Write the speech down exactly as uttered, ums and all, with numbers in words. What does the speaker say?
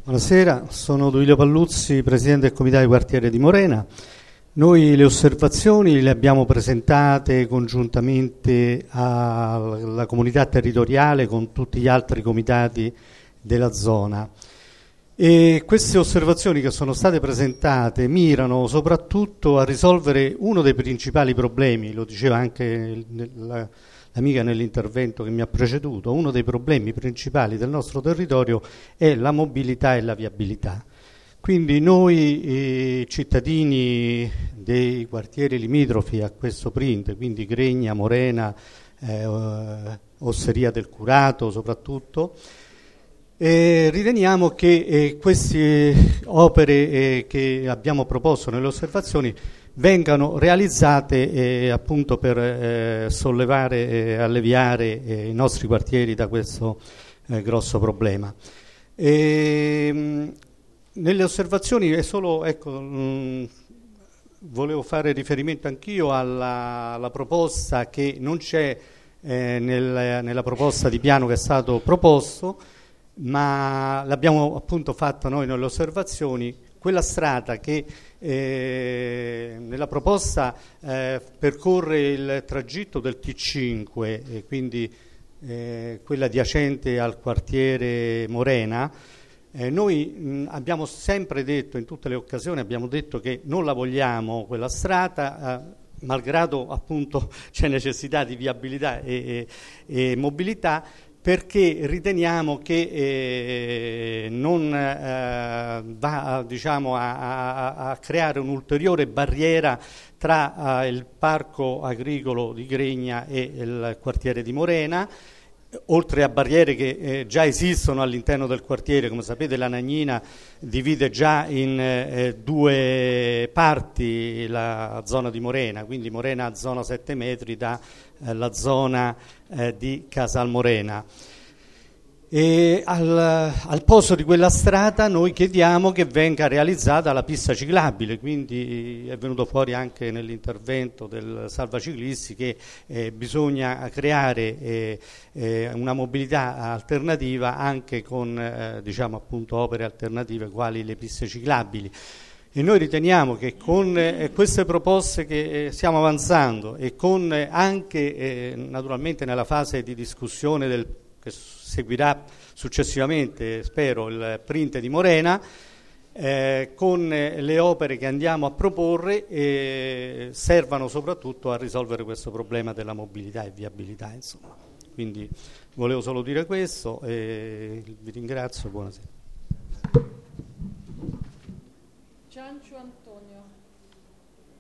Buonasera, sono Duilio Palluzzi, Presidente del Comitato di Quartiere di Morena. Noi le osservazioni le abbiamo presentate congiuntamente alla comunità territoriale con tutti gli altri comitati della zona. E queste osservazioni che sono state presentate mirano soprattutto a risolvere uno dei principali problemi, lo diceva anche la, l'amica nell'intervento che mi ha preceduto, uno dei problemi principali del nostro territorio è la mobilità e la viabilità. Quindi noi eh, cittadini dei quartieri limitrofi a questo print, quindi Gregna, Morena, eh, Osseria del Curato soprattutto, Eh, riteniamo che eh, queste opere eh, che abbiamo proposto nelle osservazioni vengano realizzate eh, appunto per eh, sollevare e alleviare eh, i nostri quartieri da questo eh, grosso problema. E, mh, nelle osservazioni è solo, ecco, mh, volevo fare riferimento anch'io alla, alla proposta che non c'è eh, nel, nella proposta di piano che è stato proposto, ma l'abbiamo appunto fatta noi nelle osservazioni, quella strada che eh, nella proposta eh, percorre il tragitto del T cinque, e quindi eh, quella adiacente al quartiere Morena. Eh, noi mh, abbiamo sempre detto, in tutte le occasioni abbiamo detto che non la vogliamo quella strada, eh, malgrado appunto c'è necessità di viabilità e, e, e mobilità, perché riteniamo che eh, non eh, va diciamo, a, a, a creare un'ulteriore barriera tra eh, il parco agricolo di Gregna e il quartiere di Morena, oltre a barriere che eh, già esistono all'interno del quartiere. Come sapete, la Nagnina divide già in eh, due parti la zona di Morena, quindi Morena a zona sette metri da eh, la zona eh, di Casalmorena. E al, al posto di quella strada noi chiediamo che venga realizzata la pista ciclabile, quindi è venuto fuori anche nell'intervento del Salvaciclisti che eh, bisogna creare eh, eh, una mobilità alternativa anche con eh, diciamo appunto opere alternative quali le piste ciclabili. E noi riteniamo che con eh, queste proposte che eh, stiamo avanzando e con eh, anche eh, naturalmente nella fase di discussione del, che seguirà successivamente, spero, il print di Morena, eh, con eh, le opere che andiamo a proporre eh, servano soprattutto a risolvere questo problema della mobilità e viabilità, insomma. Quindi volevo solo dire questo e vi ringrazio, buonasera. Ciancio Antonio.